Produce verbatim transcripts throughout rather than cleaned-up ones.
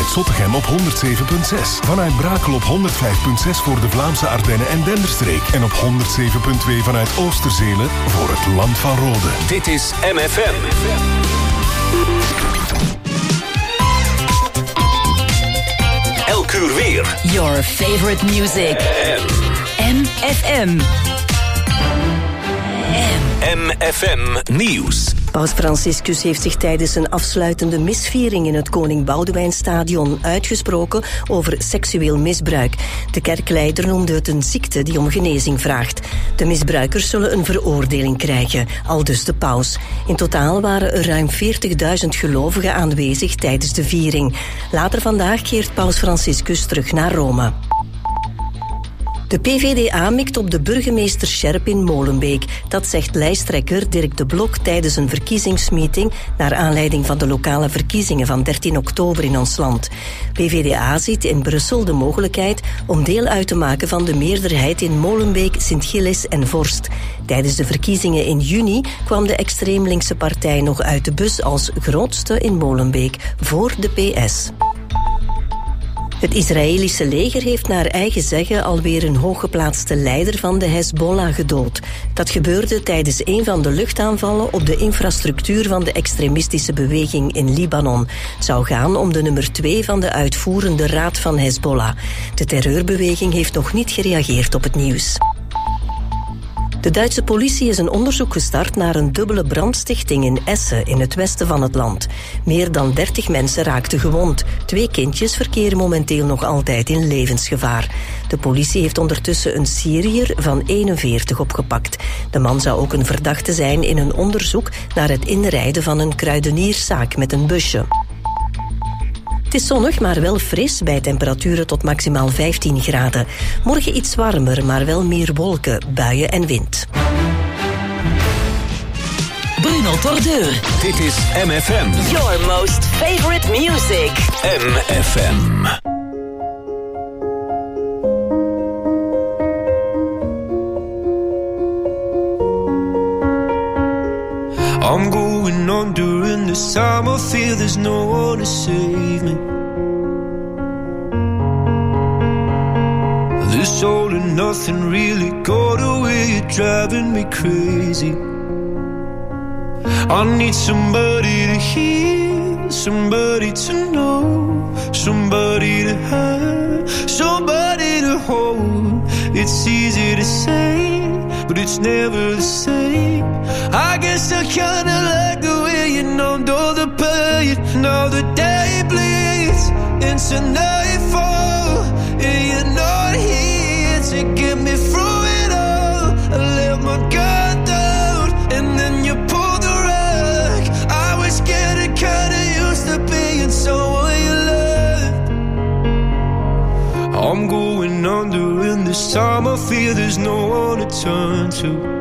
Zottegem op honderd zeven komma zes. Vanuit Brakel op honderd vijf komma zes voor de Vlaamse Ardennen en Denderstreek. En op honderd zeven komma twee vanuit Oosterzelen voor het Land van Rode. Dit is M F M. Elk uur weer. Your favorite music. M F M. M F M Nieuws. Paus Franciscus heeft zich tijdens een afsluitende misviering in het Koning Boudewijnstadion uitgesproken over seksueel misbruik. De kerkleider noemde het een ziekte die om genezing vraagt. De misbruikers zullen een veroordeling krijgen, aldus de paus. In totaal waren er ruim veertigduizend gelovigen aanwezig tijdens de viering. Later vandaag keert Paus Franciscus terug naar Rome. De P V D A mikt op de burgemeester Scherp in Molenbeek. Dat zegt lijsttrekker Dirk de Blok tijdens een verkiezingsmeeting naar aanleiding van de lokale verkiezingen van dertien oktober in ons land. P V D A ziet in Brussel de mogelijkheid om deel uit te maken van de meerderheid in Molenbeek, Sint-Gilles en Vorst. Tijdens de verkiezingen in juni kwam de extreem linkse partij nog uit de bus als grootste in Molenbeek voor de P S. Het Israëlische leger heeft naar eigen zeggen alweer een hooggeplaatste leider van de Hezbollah gedood. Dat gebeurde tijdens een van de luchtaanvallen op de infrastructuur van de extremistische beweging in Libanon. Het zou gaan om de nummer twee van de uitvoerende raad van Hezbollah. De terreurbeweging heeft nog niet gereageerd op het nieuws. De Duitse politie is een onderzoek gestart naar een dubbele brandstichting in Essen in het westen van het land. Meer dan dertig mensen raakten gewond. Twee kindjes verkeren momenteel nog altijd in levensgevaar. De politie heeft ondertussen een Syriër van eenenveertig opgepakt. De man zou ook een verdachte zijn in een onderzoek naar het inrijden van een kruidenierszaak met een busje. Het is zonnig, maar wel fris, bij temperaturen tot maximaal vijftien graden. Morgen iets warmer, maar wel meer wolken, buien en wind. Bruno Tordeur. Dit is M F M. Your most favorite music. M F M. I'm going on during this time. I feel there's no one to save me. This all and nothing really got away. You're driving me crazy. I need somebody to hear, somebody to know, somebody to have, somebody to hold. It's easy to say, but it's never the same. I guess I kinda like the way you numbed all the pain. Now the day bleeds into nightfall, and you're not here to get me through it all. I let my guard down, and then you pulled the rug. I was getting kinda used to being someone you loved. I'm going under, and this time I feel there's no one to turn to.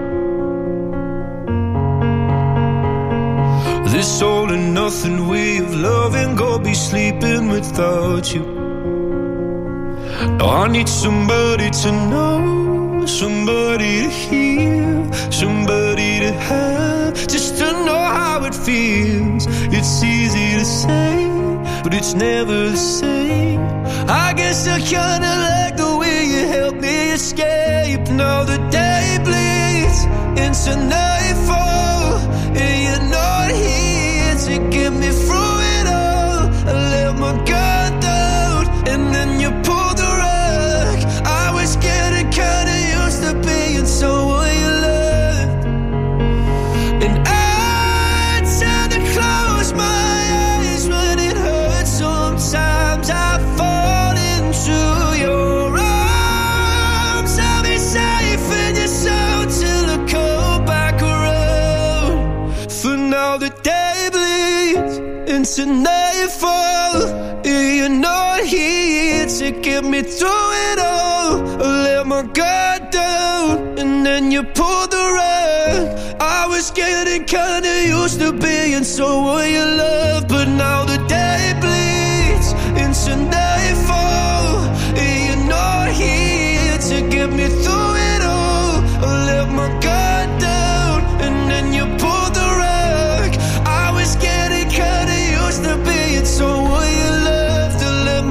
This all and nothing way of loving, go be sleeping without you. Now I need somebody to know, somebody to hear, somebody to have, just to know how it feels. It's easy to say, but it's never the same. I guess I kinda like the way you help me escape. Now the day bleeds into nightfall, and you're not here to get me through it all. I let my guard down, and then you pulled the rug. I was getting kinda used to being someone you loved, and I tend to close my eyes when it hurts. Sometimes I fall into your arms. I'll be safe in your soul till I come back around. For now the day bleeds into nightfall, and you're not here to get me through it all. I let my guard down, and then you pulled the rug. I was getting kinda used to being someone you love, but now the day bleeds into nightfall, and you're not here to get me through it all. I let my guard down, and then you pulled the rug. I was getting kinda used to being someone you loved.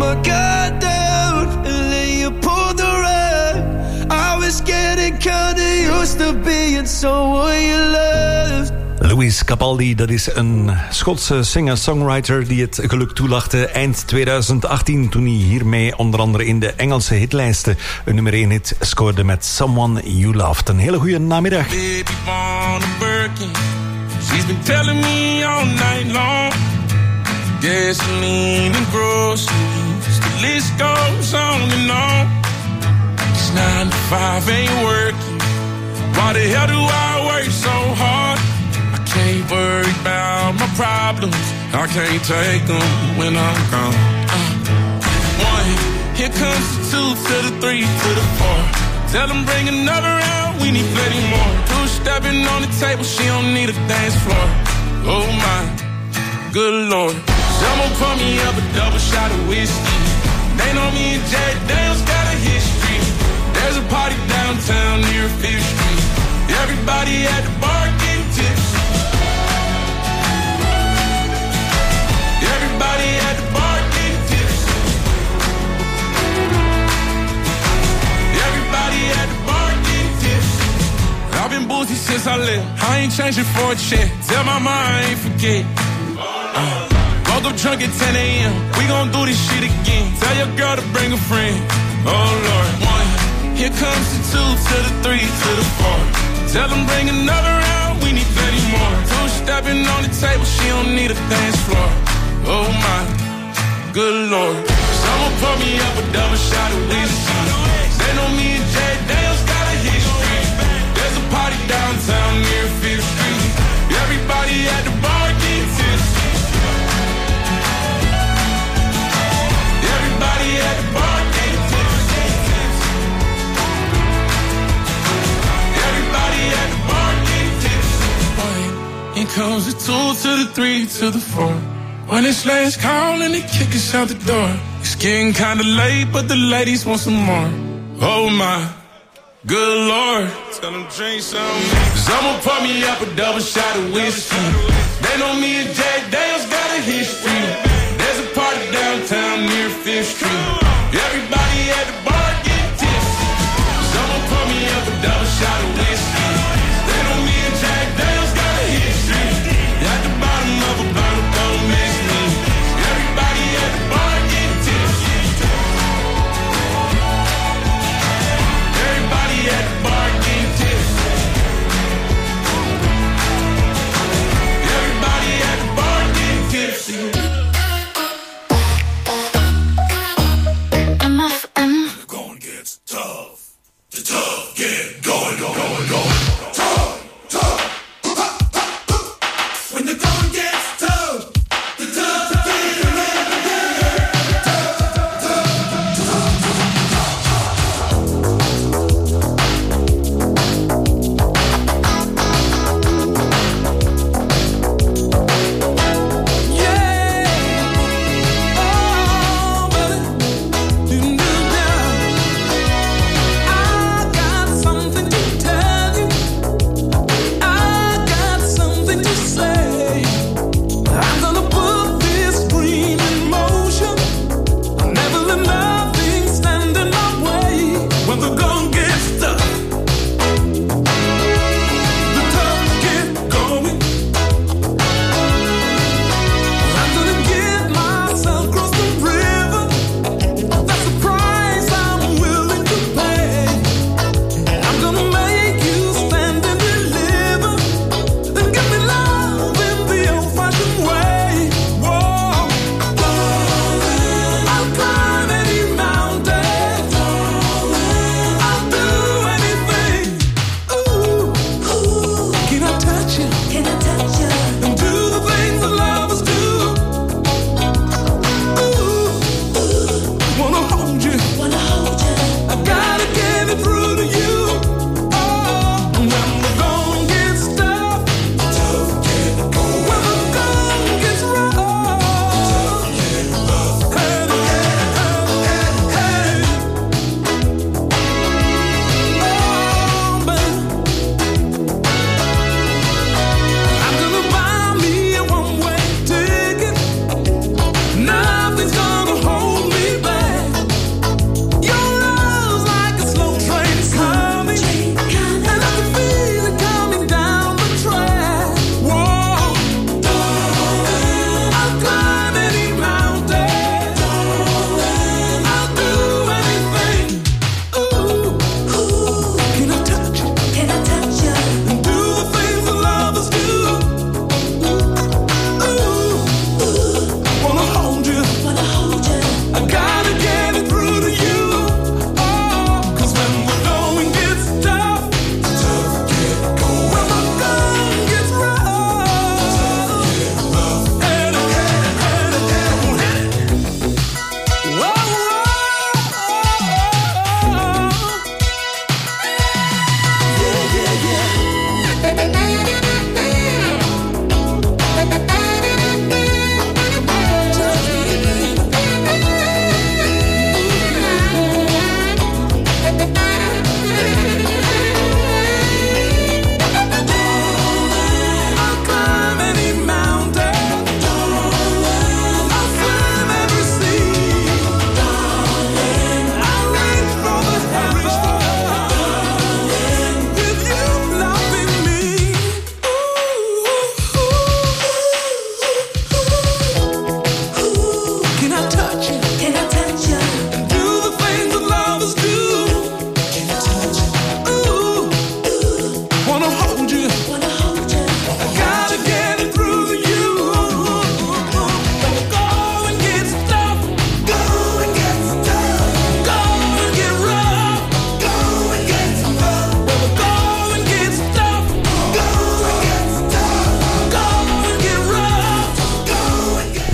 I got down and then you pulled the rug. I was getting kinda used to being someone you loved. Louis Capaldi, dat is een Schotse singer-songwriter die het geluk toelachte eind twintig achttien... toen hij hiermee onder andere in de Engelse hitlijsten een nummer één hit scoorde met Someone You Loved. Een hele goede namiddag. Baby born a Birkin. She's been telling me all night long. Gasoline and groceries, the list goes on and on. It's nine to five ain't working. Why the hell do I work so hard? Can't worry about my problems. I can't take them when I'm gone. Uh, one, here comes the two to the three to the four. Tell them bring another round, we need plenty more. Two stepping on the table, she don't need a dance floor. Oh my, good lord. Someone pour me up a double shot of whiskey. They know me and Jack Daniels got a history. There's a party downtown near Fifth Street. Everybody at the bar getting tipsy. Everybody at the bar getting tipsy. Everybody at the bar getting tipsy. I've been boozy since I left. I ain't changing for a check. Tell my mom I ain't forget. Uh, woke up drunk at ten a.m. We gon' do this shit again. Tell your girl to bring a friend. Oh Lord. One, here comes the two to the three to the four. Tell them bring another round. We need plenty more. Two stepping on the table. She don't need a dance floor. Oh my, good lord. Someone pour me up a double shot of whiskey. They know me and Jack Daniels got a history. There's a party downtown near Fifth Street. Everybody at the bar getting tipsy. Everybody at the bar getting tipsy. Everybody at the bar getting tipsy. One, here comes the two to the three to the four. When it's last call and they kick us out the door. It's getting kinda late, but the ladies want some more. Oh my, good lord. Tell them drink some. Someone pour me up a double shot of whiskey. They know me and Jack Daniels got a history. There's a party downtown near Fifth Street. Everybody at the bar getting tipsy. Someone pour me up a double shot of whiskey. They know me and Jack Daniels got a history. At the bottom of a bottle, don't miss me. Everybody at the bar getting tipsy. Everybody at the bar getting tipsy. Everybody at the bar getting tipsy.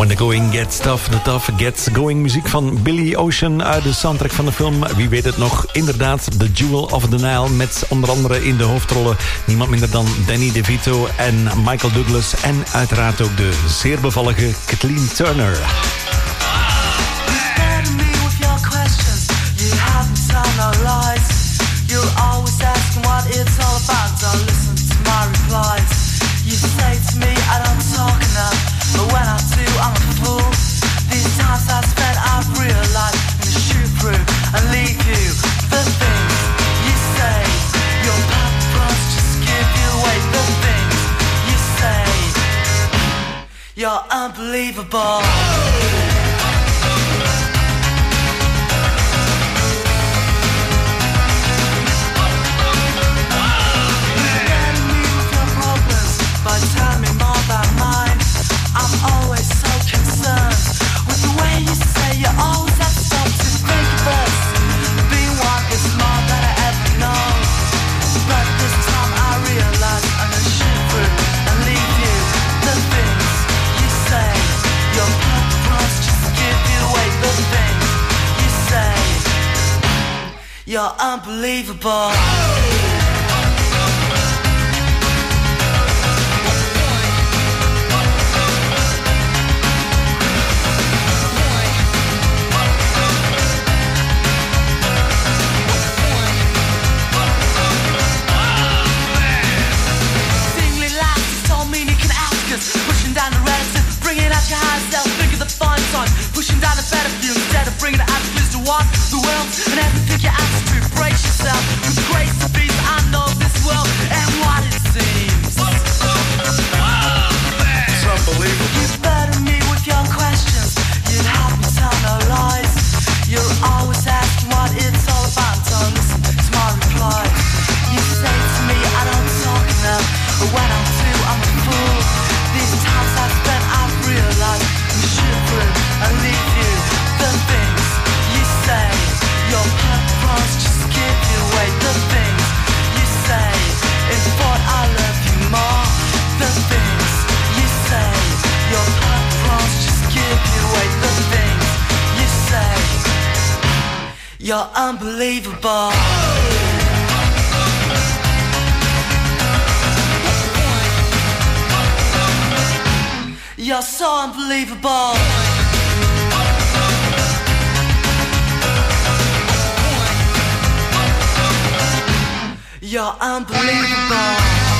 When the going gets tough, the tough gets going. Muziek van Billy Ocean uit de soundtrack van de film. Wie weet het nog, inderdaad, The Jewel of the Nile. Met onder andere in de hoofdrollen niemand minder dan Danny DeVito en Michael Douglas. En uiteraard ook de zeer bevallige Kathleen Turner. You say to me I don't talk enough, but when I do I'm a fool. These times I spent I've realized I'm gonna shoot through and leave you. The things you say, your purpose just give you away. The things you say, you're unbelievable. But tell me more about mine. I'm always so concerned with the way you say you always have to stop to think of us. Being one is more than I ever know. But this time I realize I'm gonna shoot through and leave you. The things you say, your purpose just give you away. The things you say, you're unbelievable. Pushing down the relative, bringing out your higher self. Think of the fun times, pushing down the better view instead of bringing it out to what the world and everything you ask to. Brace yourself with grace and peace. I know this world and what it seems. It's unbelievable. You burden me with your questions. You help me tell no lies. You're always asking what it's all about. Don't listen to my replies. You say to me I don't talk enough, but when I do I'm a fool. These times I've spent, I've realized you shoot through and leave you. The things you say, your purpose just give you away. The things you say, in thought I love you more. The things you say, your purpose just give you away. The things you say, you're unbelievable. You're so unbelievable. You're unbelievable.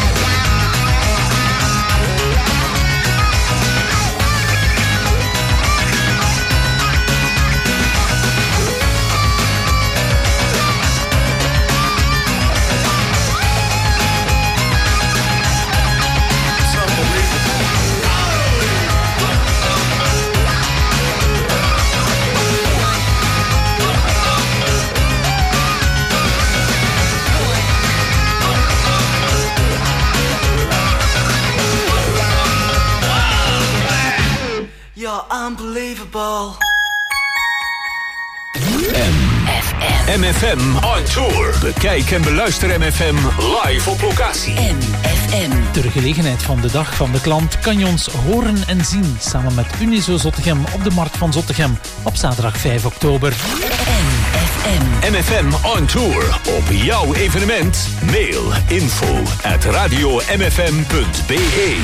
You're unbelievable. M F M on tour. Bekijk en beluister M F M live op locatie. M F M. Ter gelegenheid van de Dag van de Klant kan je ons horen en zien samen met Unizo Zottegem op de Markt van Zottegem op zaterdag vijf oktober. M F M. M F M on tour. Op jouw evenement. Mail info at radio m f m punt b e.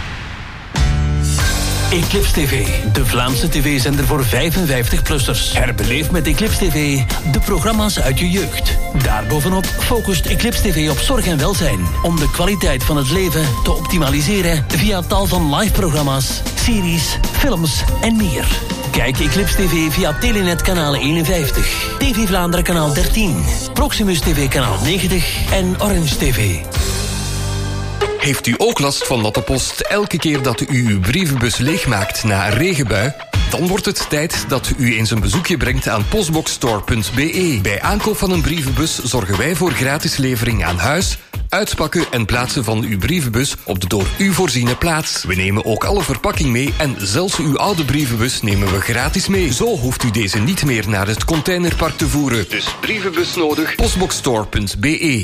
Eclipse T V, de Vlaamse tv-zender voor vijfenvijftig-plussers. Herbeleef met Eclipse T V de programma's uit je jeugd. Daarbovenop focust Eclipse T V op zorg en welzijn, om de kwaliteit van het leven te optimaliseren via tal van live-programma's, series, films en meer. Kijk Eclipse T V via Telenet kanaal eenenvijftig, T V Vlaanderen kanaal dertien, Proximus T V kanaal negentig en Orange T V. Heeft u ook last van natte post elke keer dat u uw brievenbus leegmaakt na een regenbui? Dan wordt het tijd dat u eens een bezoekje brengt aan postboxstore punt b e. Bij aankoop van een brievenbus zorgen wij voor gratis levering aan huis, uitpakken en plaatsen van uw brievenbus op de door u voorziene plaats. We nemen ook alle verpakking mee en zelfs uw oude brievenbus nemen we gratis mee. Zo hoeft u deze niet meer naar het containerpark te voeren. Dus brievenbus nodig, postboxstore punt b e.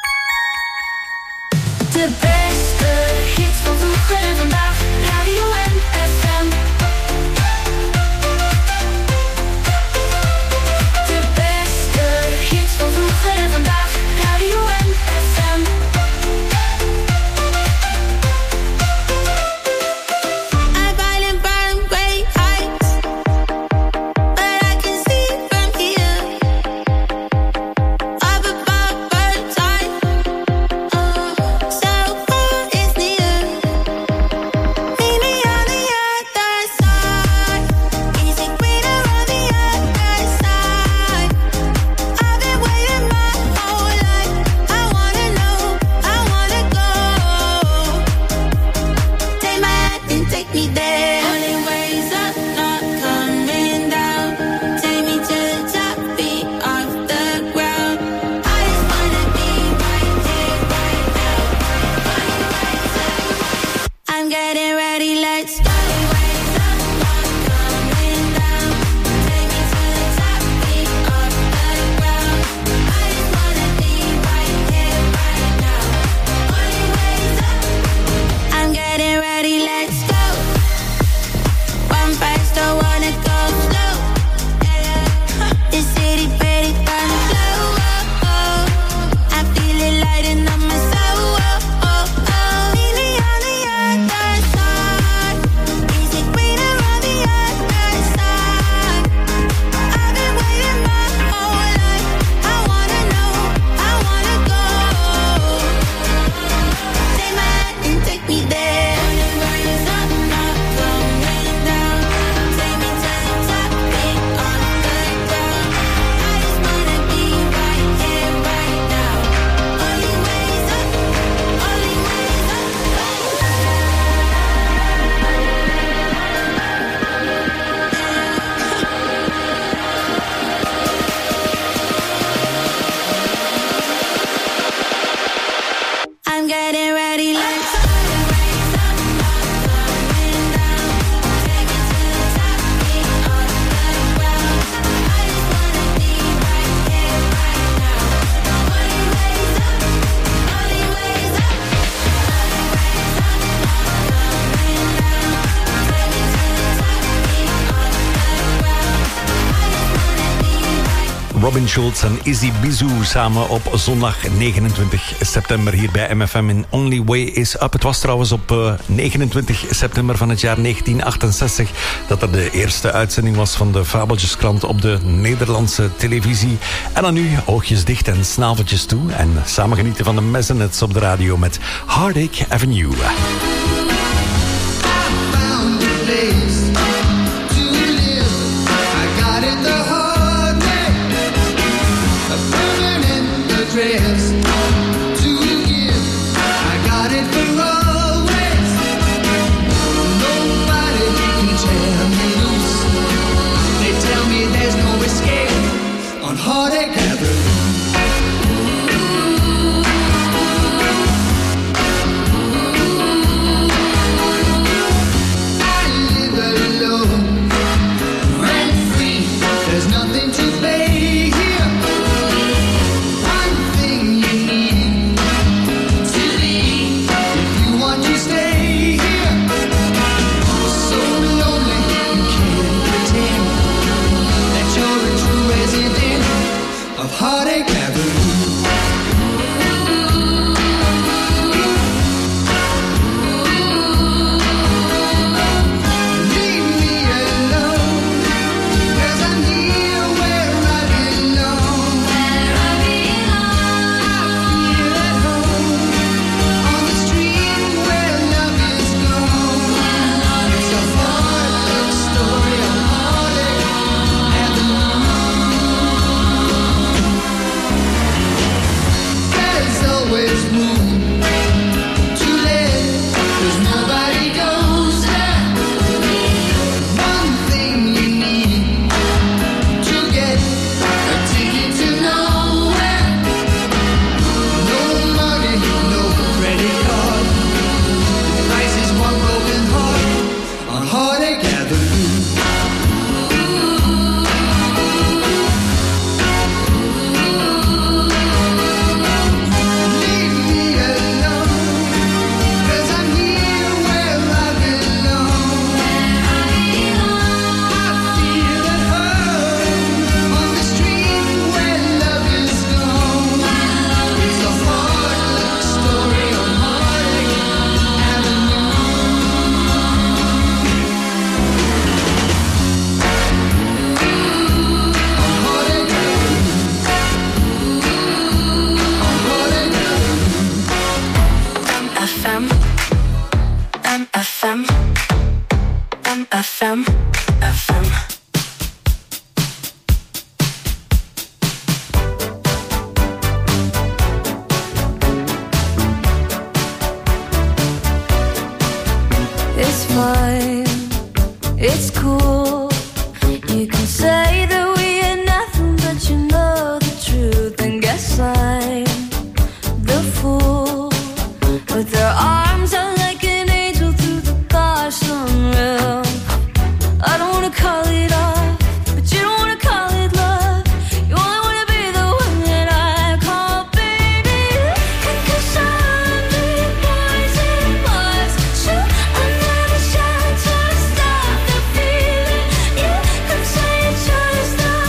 De beste hits van vroeger en vandaag, Radio M F M. Robin Schulz en Izzy Bizou samen op zondag negenentwintig september hier bij M F M in Only Way Is Up. Het was trouwens op uh, negenentwintig september van het jaar negentien achtenzestig dat er de eerste uitzending was van de Fabeltjeskrant op de Nederlandse televisie. En dan nu oogjes dicht en snaveltjes toe en samen genieten van de Mezzanets op de radio met Heartache Avenue. Stop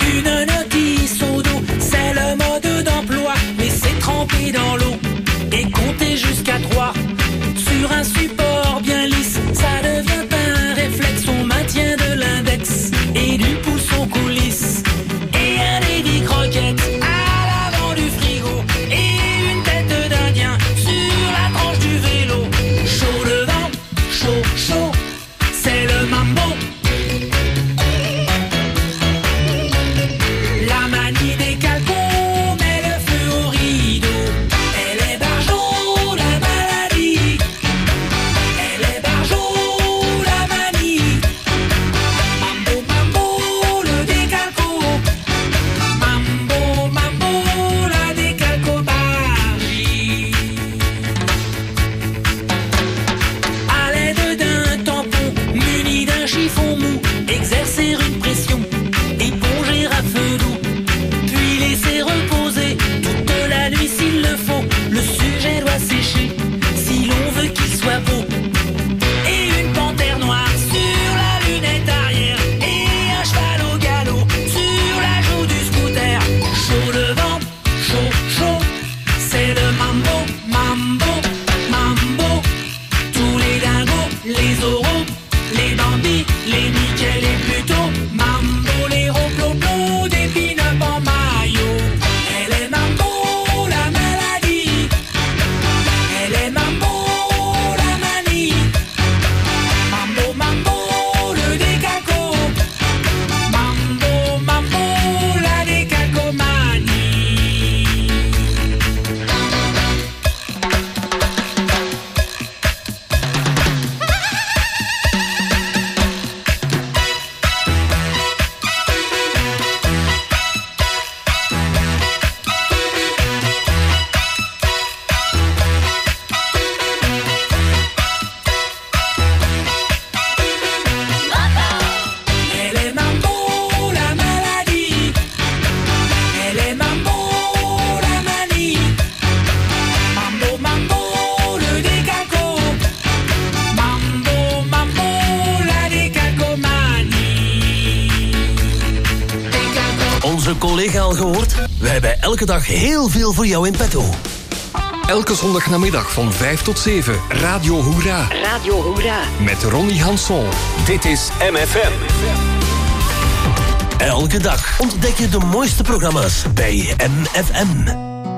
Une notice au dos, c'est le mode d'emploi. Laissez tremper dans l'eau et compter jusqu'à trois. Sur un support bien lisse, ça devient un réflexe. On maintient de l'index et du pouce en coulisses. Et un Lady Croquette à l'avant du frigo. Et une tête d'Indien sur la tranche du vélo. Chaud devant, chaud, chaud, c'est le mambo. La manie des calcons met le feu au rideau. Elle est barjot, la maladie. Elle est barjot, la manie. Mambo, mambo, le décalco. Mambo, mambo, la décalcobargie. À l'aide d'un tampon muni d'un chiffon mou, exercer une pression, éponger à feu doux, puis laisser reposer toute la nuit s'il le faut. Le sujet doit sécher si l'on veut qu'il soit beau. Et une panthère noire sur la lunette arrière. Et un cheval au galop sur la joue du scooter. Chaud devant, chaud, chaud, c'est le mambo, mambo, mambo. Tous les dingos, les oraux, les bambis, les Mickey, les Pluto. Mambo, les roploplos, des pin-up en maillot. Elle est mambo, la maladie. Elle est mambo, la manie. Mambo, mambo, le décalco. Mambo, mambo, la décalcomanie. Elle est mambo, la maladie. Elle est mambo, la manie. Mambo, mambo, le décalco. Mambo, mambo, la décalcomanie. Décalco. Onze collega al gehoord? We hebben elke dag heel veel voor jou in petto. Elke zondagnamiddag van vijf tot zeven. Radio Hoera. Radio Hoera. Met Ronnie Hanson. Dit is M F M. Elke dag ontdek je de mooiste programma's bij M F M.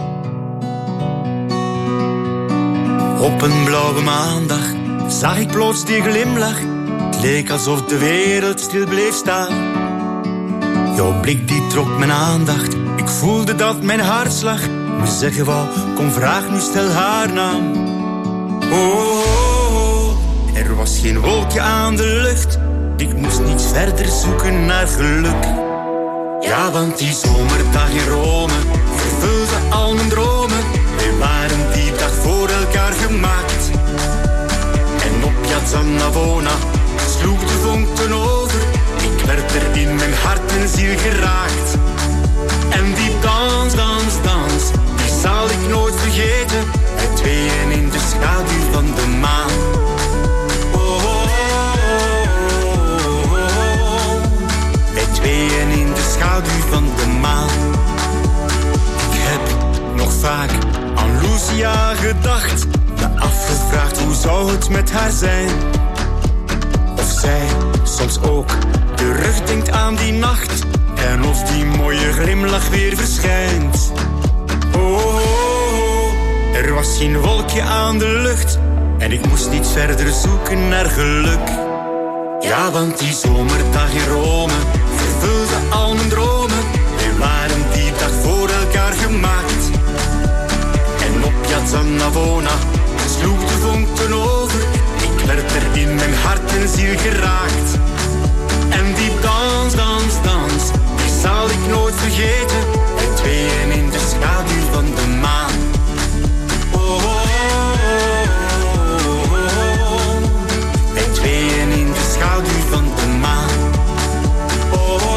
Op een blauwe maandag zag ik plots die glimlach. Het leek alsof de wereld stil bleef staan. Jouw blik die trok mijn aandacht. Ik voelde dat mijn hartslag me zeggen wou, kom vraag nu, stel haar naam. Oh, oh, oh, er was geen wolkje aan de lucht. Ik moest niet verder zoeken naar geluk. Ja, want die zomerdag in Rome vervulde al mijn dromen. Wij waren die dag voor elkaar gemaakt. En op Piazza Navona sloeg de vonk ten over. Ik werd er in mijn hart en ziel geraakt. En die dans, dans, dans, die zal ik nooit vergeten. Met tweeën in de schaduw van de maan. Oh, oh, oh, oh, oh. Met tweeën in de schaduw van de maan. Ik heb nog vaak aan Lucia gedacht. Me afgevraagd hoe zou het met haar zijn. Of zij soms ook terugdenkt aan die nacht. En of die mooie glimlach weer verschijnt. Oh, oh, oh, er was geen wolkje aan de lucht. En ik moest niet verder zoeken naar geluk. Ja, want die zomerdag in Rome vervulde al mijn dromen. Wij waren die dag voor elkaar gemaakt. En op Piazza Navona sloeg de vonk ten over. Ik werd er in mijn hart en ziel geraakt. En die dans, dans, dans, die zal ik nooit vergeten. Met tweeën in de schaduw van de maan. Oh, oh, oh, oh, oh. Met tweeën in de schaduw van de maan. Oh, oh,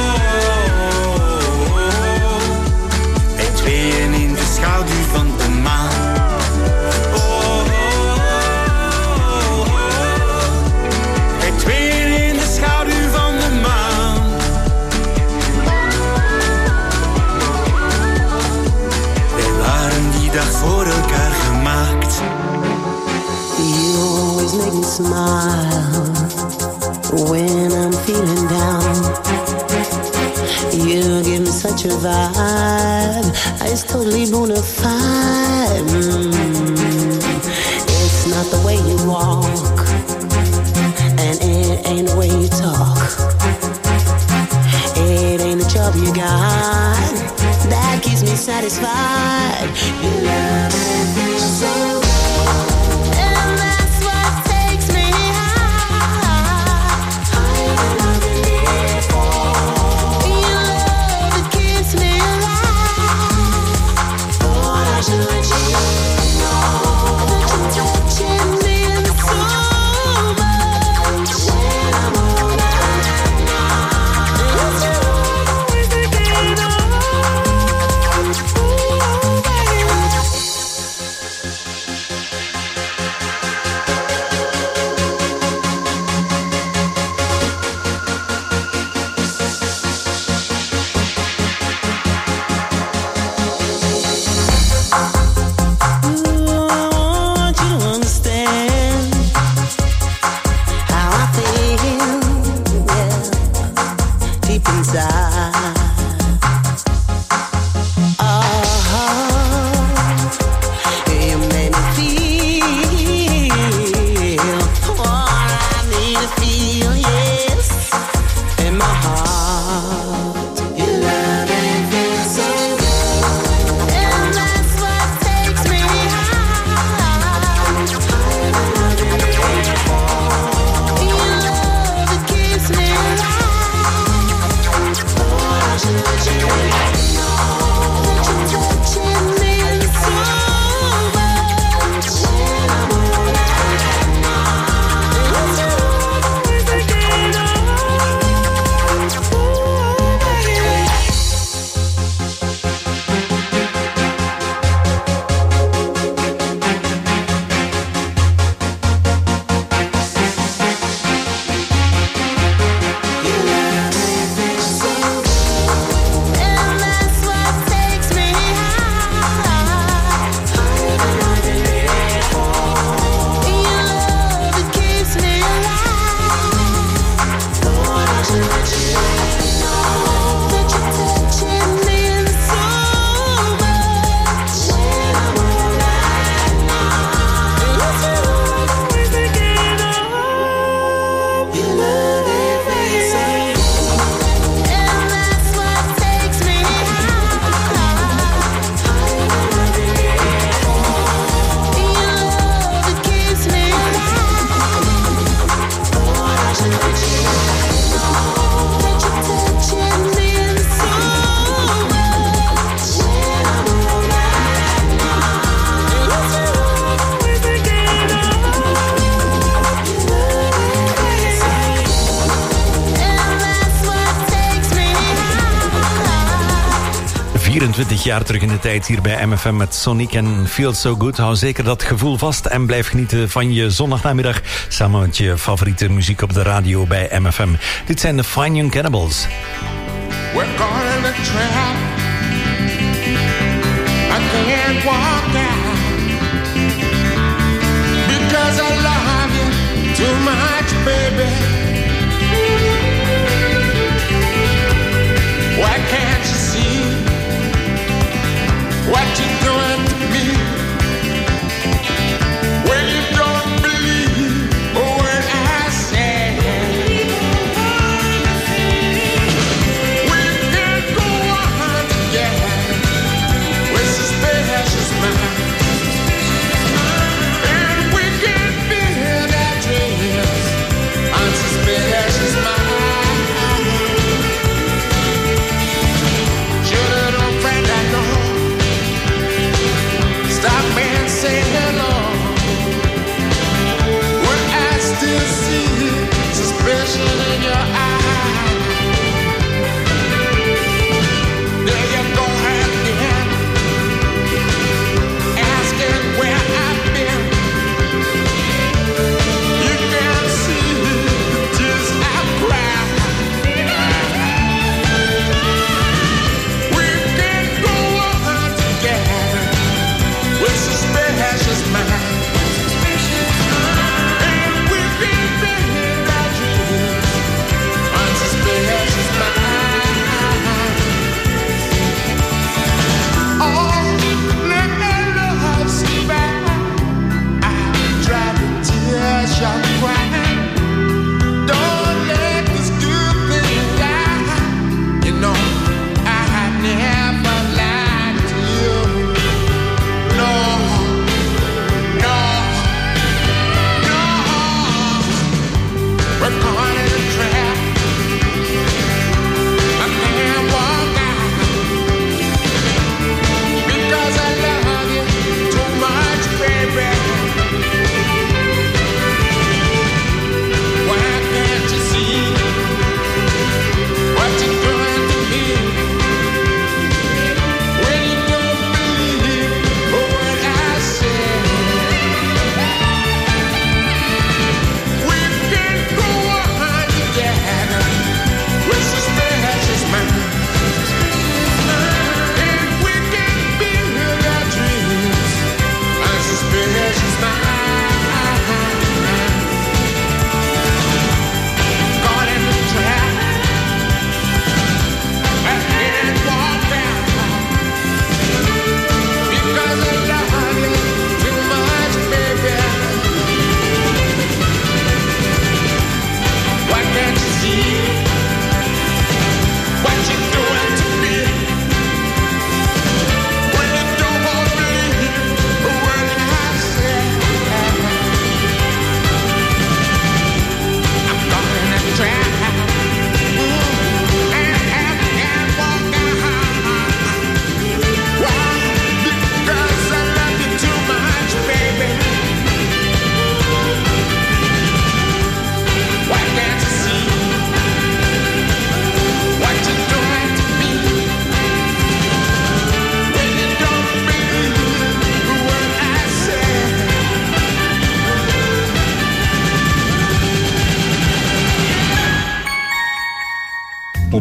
oh, oh. Met tweeën in de schaduw van de maan. Oh, oh, oh, oh. Met tweeën in de schaduw van de maan. smile when I'm feeling down. You give me such a vibe, it's totally bona fide. Mm. It's not the way you walk, and it ain't the way you talk. It ain't the job you got that keeps me satisfied. You love me so. vierentwintig jaar terug in de tijd hier bij M F M met Sonic en Feel So Good. Hou zeker dat gevoel vast en blijf genieten van je zondagnamiddag samen met je favoriete muziek op de radio bij M F M. Dit zijn de Fine Young Cannibals. We're going to trap. I can't walk out because I love you too much, baby. Why can't you see what you're doing to me? When you don't believe a word I say, we can go on together with suspicious minds, and we can build our dreams on suspicious.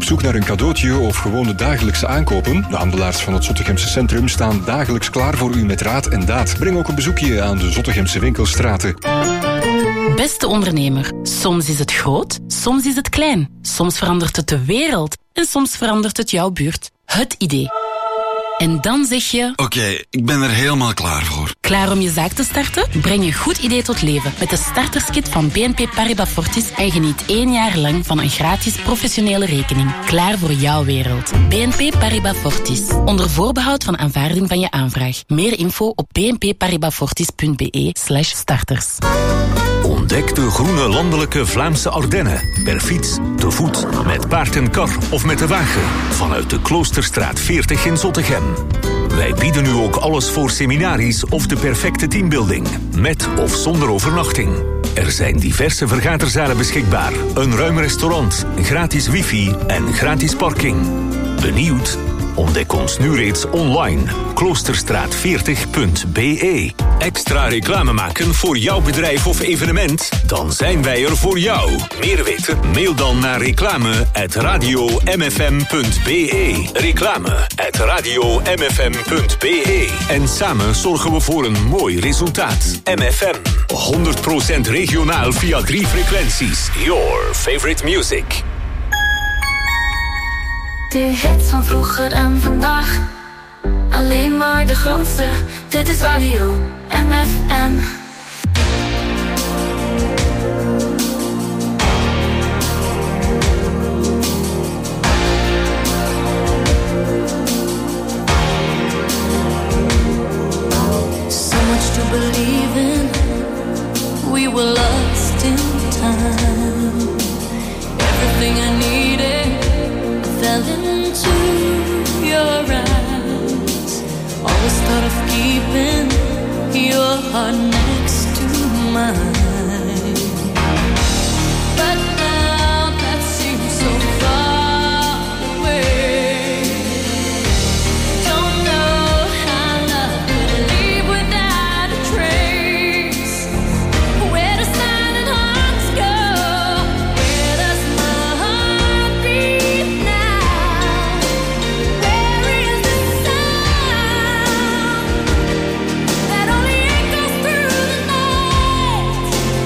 op zoek naar een cadeautje of gewoon de dagelijkse aankopen? De handelaars van het Zottegemse centrum staan dagelijks klaar voor u met raad en daad. Breng ook een bezoekje aan de Zottegemse winkelstraten. Beste ondernemer, soms is het groot, soms is het klein. Soms verandert het de wereld en soms verandert het jouw buurt. Het idee. En dan zeg je... Oké, okay, ik ben er helemaal klaar voor. Klaar om je zaak te starten? Breng je goed idee tot leven met de starterskit van B N P Paribas Fortis en geniet één jaar lang van een gratis professionele rekening. Klaar voor jouw wereld. B N P Paribas Fortis. Onder voorbehoud van aanvaarding van je aanvraag. Meer info op bnpparibasfortis.be slash starters. Ontdek de groene landelijke Vlaamse Ardennen. Per fiets, te voet, met paard en kar of met de wagen. Vanuit de Kloosterstraat veertig in Zottegem. Wij bieden nu ook alles voor seminaries of de perfecte teambuilding. Met of zonder overnachting. Er zijn diverse vergaderzalen beschikbaar. Een ruim restaurant, gratis wifi en gratis parking. Benieuwd? Ontdek ons nu reeds online. kloosterstraat veertig punt b e. Extra reclame maken voor jouw bedrijf of evenement? Dan zijn wij er voor jou. Meer weten? Mail dan naar reclame at radio m f m punt b e. Reclame at radio m f m punt b e. En samen zorgen we voor een mooi resultaat. M F M. honderd procent regionaal via drie frequenties. Your favorite music. De hits van vroeger en vandaag. Alleen maar de grootste. Dit is radio M F M. So much to believe in. We were lost in time. Everything I needed fell into your eyes. Always thought of keeping your heart next to mine. But now that seems so far away. Don't know how love could leave without a trace. Where does silent hearts go? Where does my heart beat now? Where is the sound that only echoes through the night?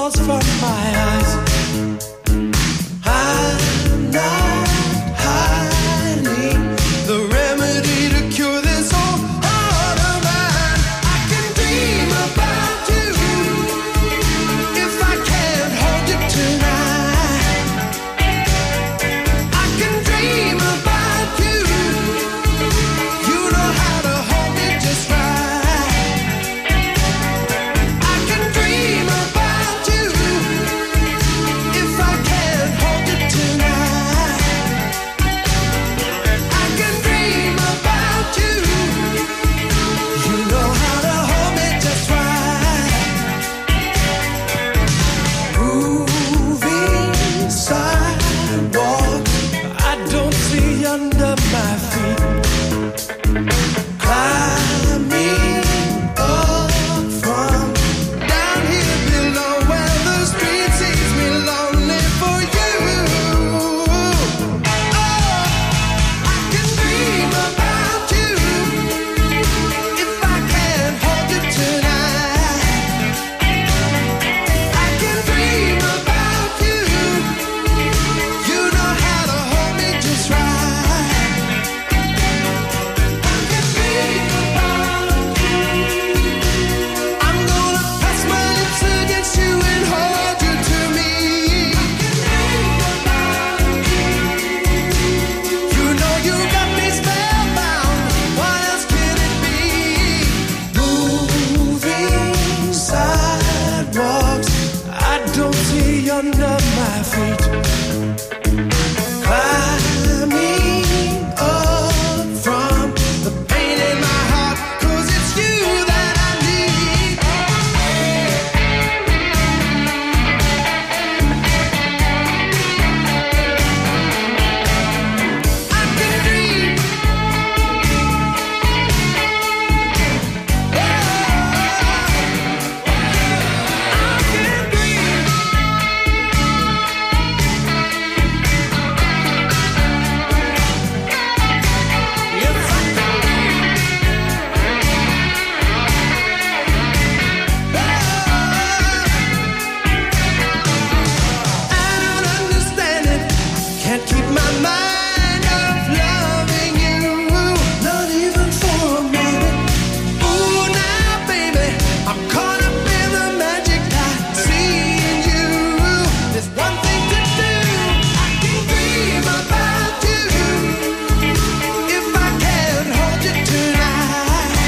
falls from my eyes. I'm not hiding the remedy to cure this whole heart of mine. I can dream about you if I can't hold you tonight. I can dream about you. You know how to hold me just right. I can dream about you if I can't hold you tonight. I can dream about you. You know how to hold me just right. Moving sidewalk, I don't see under my feet. Climbing up from down here below where the street sees me lonely for you. Oh, I can dream about you if I can't hold you tonight. I can dream about you. You know how to hold me just right. I can dream about you. I'm gonna press my lips against you and hold you to me. You know you got me spellbound. What else can it be? Moving sidewalks, I don't see under my feet. Climbing up from the pain in my heart, 'cause it's you that I need. I can dream. I don't understand it. Can't keep my mind off loving you, not even for a minute. Ooh, now, baby, I'm caught up in the magic I see in you. There's one thing to do. I can dream about you if I can't hold you tonight.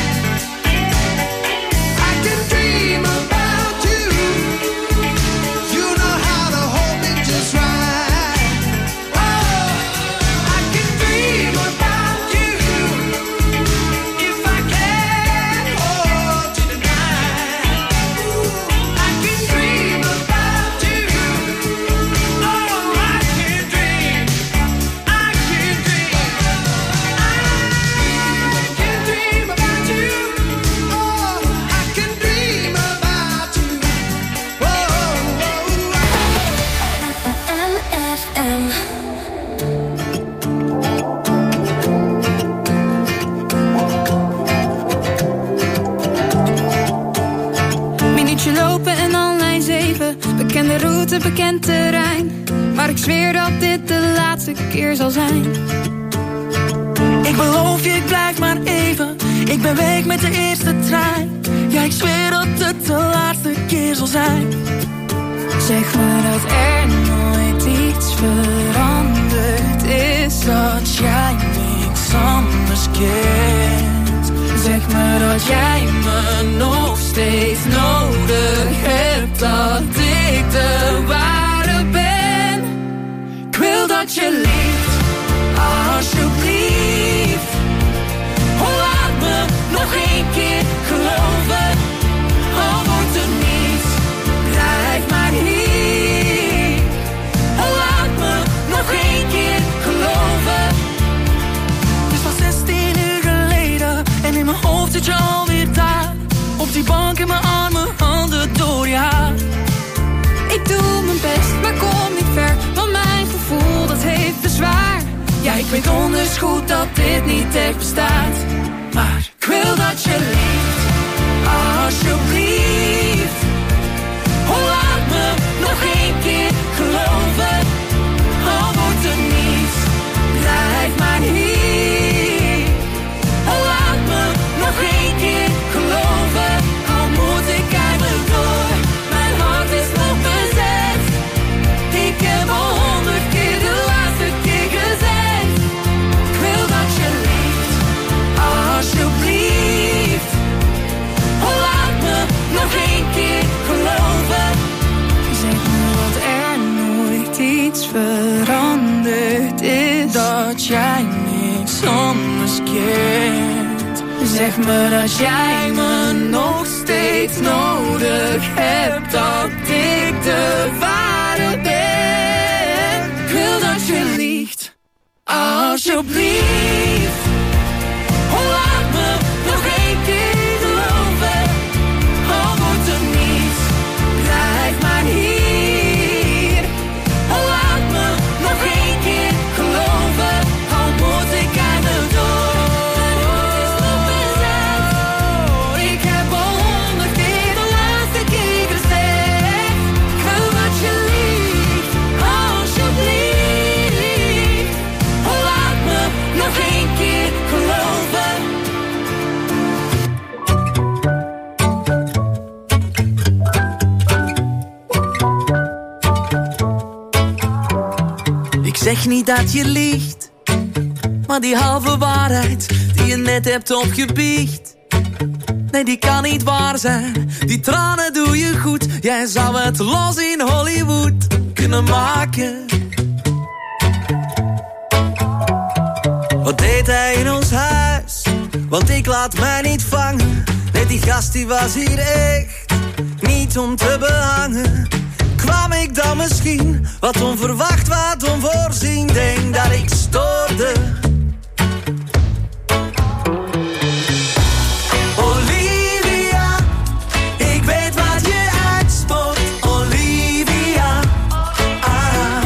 I can dream about you. You know how to hold me just right. Oh, I can dream about you if I can't hold you tonight. I can dream about you. Oh, I can dream. I can dream. I can dream about you. Oh, I can dream about you. L F M. Minuutje lopen en dan lijn zeven. Bekende route, bekend terrein. Maar ik zweer dat dit de laatste keer zal zijn. Ik beloof je, ik blijf maar even. Ik ben weg met de eerste trein. Ja, ik zweer dat het de laatste keer zal zijn. Zeg me dat er nooit iets veranderd is. Dat jij niks anders kent. Zeg me dat jij me nog steeds nodig hebt. Dat ik de ware ben. Ik wil dat je lief, alsjeblieft. Oh, laat me nog één keer geloven. Al wordt er niets, blijf maar hier. Oh, laat me nog één keer geloven. Het is van zestien uur geleden en in mijn hoofd zit je alweer daar. Op die bank in mijn armen, handen door je haar. Ik doe mijn best, maar kom niet ver. Want mijn gevoel, dat heeft bezwaar. Ja, ik weet donders goed dat dit niet echt bestaat. Maar ik wil dat je lief, alsjeblieft. Oh, laat me niets veranderd is. Dat jij niks anders kent. Zeg me dat jij me nog steeds nodig hebt. Dat ik de ware ben. Ik wil dat je liegt, alsjeblieft. Laat me nog één keer geloven. Al wordt er niets, blijf maar hier. Laat me nog één keer geloven. Al moet ik aan de dood. Ik heb al honderd keer de laatste keer gezegd. Ik wil dat je liegt, alsjeblieft. Laat me nog één keer geloven. Ik zeg niet dat je liegt, maar die halve waarheid die je net hebt opgebiecht, nee, die kan niet waar zijn. Die tranen doe je goed, jij zou het los in Hollywood kunnen maken. Wat deed hij in ons huis? Want ik laat mij niet vangen. Nee, die gast die was hier echt niet om te behangen. Kwam ik dan misschien wat onverwacht, wat onvoorzien? Denk dat ik stoorde. Olivia, ik weet wat je uitspoort. Olivia, ah.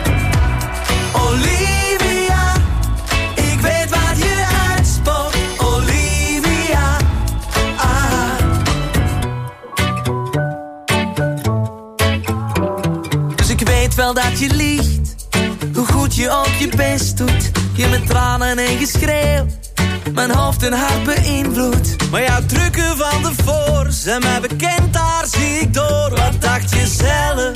Olivia, ik weet wat je uitspoort. Olivia, ah. Dus ik weet wel dat je liegt, hoe goed je ook je best doet. Je met tranen en geschreeuw mijn hoofd en hart beïnvloedt. Maar jouw drukken van de voor zijn mij bekend, daar zie ik door. Wat dacht je zelf?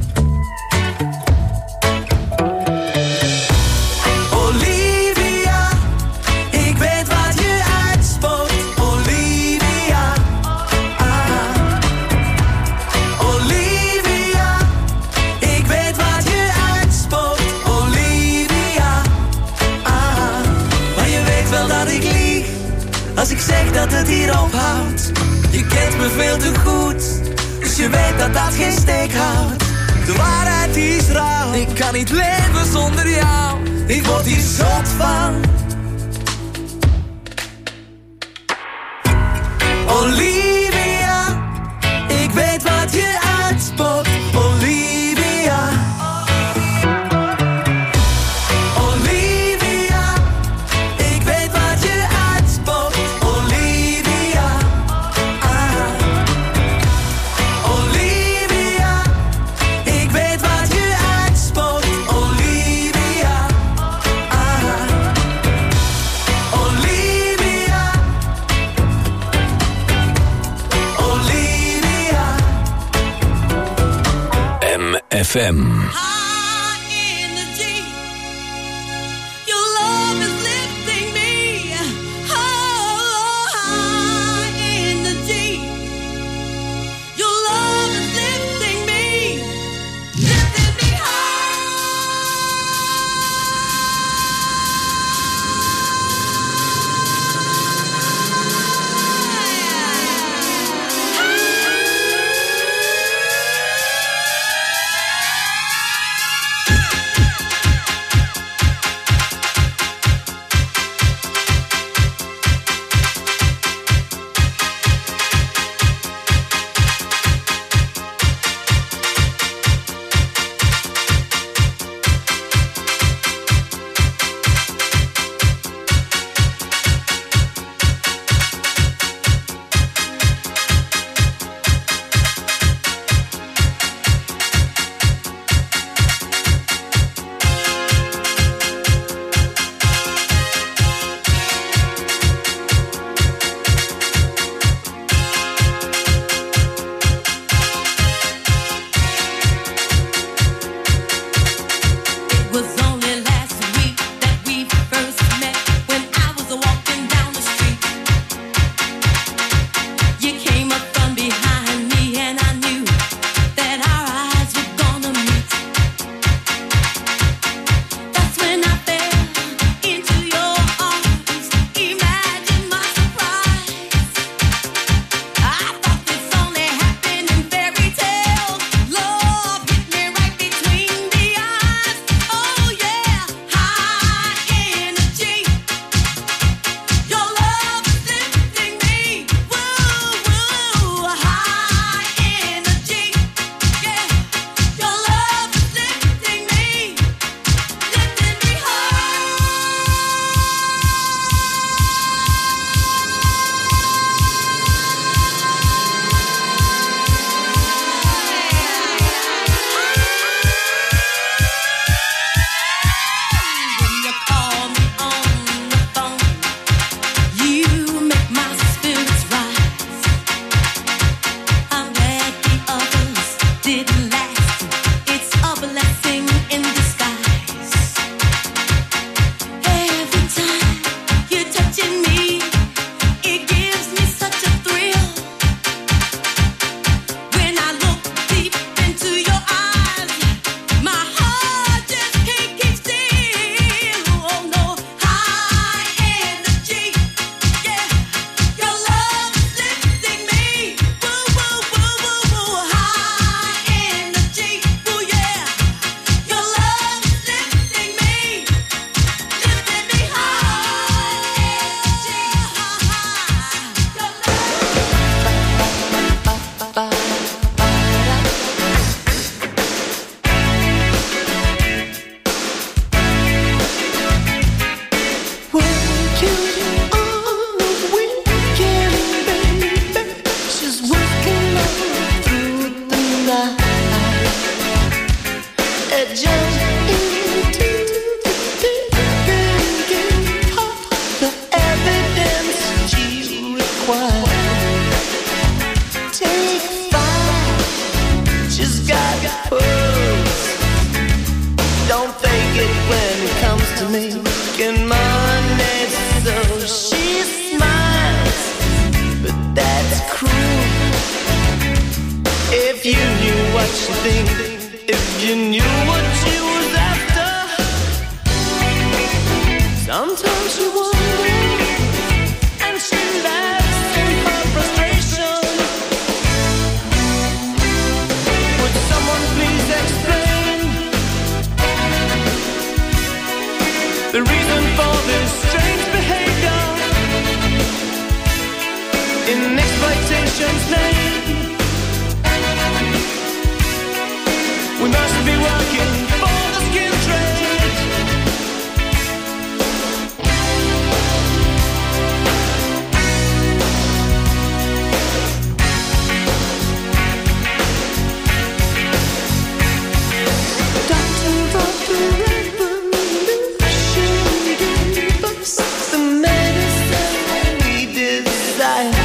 Olivia, ik weet wat je uitspoort. Olivia, ah. Olivia, ik weet wat je uitspoort. Olivia, ah. Maar je weet wel dat ik lieg als ik zeg dat het hier ophoudt. Je kent me veel te goed, dus je weet dat dat geen steek houdt. De waarheid is rauw, ik kan niet leven zonder jou. Ik word hier zot van. Olivia, ik weet wat je uitspoort. Olivia, Olivia, ik weet wat je uitspoort. Olivia, ah. Olivia, ik weet wat je uitspoort. Olivia, ah. Olivia, Olivia. M F M. Your love is lifting me. Oh, high in the deep. Your love is lifting me. Lifting me high. didn't last. It's a blessing in disguise. Every time you're touching me, it gives me such a thrill. When I look deep into your eyes, my heart just can't keep still. Oh no, high energy, yeah. Your love is lifting me. Woo, woo, woo, woo, woo. High energy, woo, yeah. Your love is lifting me, lifting me high energy, She's working all through the night. It just into the thinking of the evidence you require. Take five, she's got pulse. Don't fake it when it comes to making money. So she smiles, but that's cruel. If you knew what she thinks, if you knew what she was after, sometimes she wonders, and she laughs in her frustration. Would someone please explain the reason for this strange behavior in exploitation's name? We must be working for the skin trade. Doctor of the revolution gave us the medicine we desire.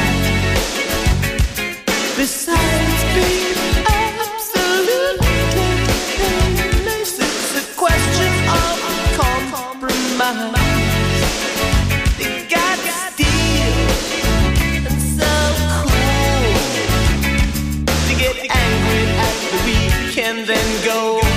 Besides being absolutely painless, it's a question of compromise. They got steel and so cool to get angry at the weekend, then go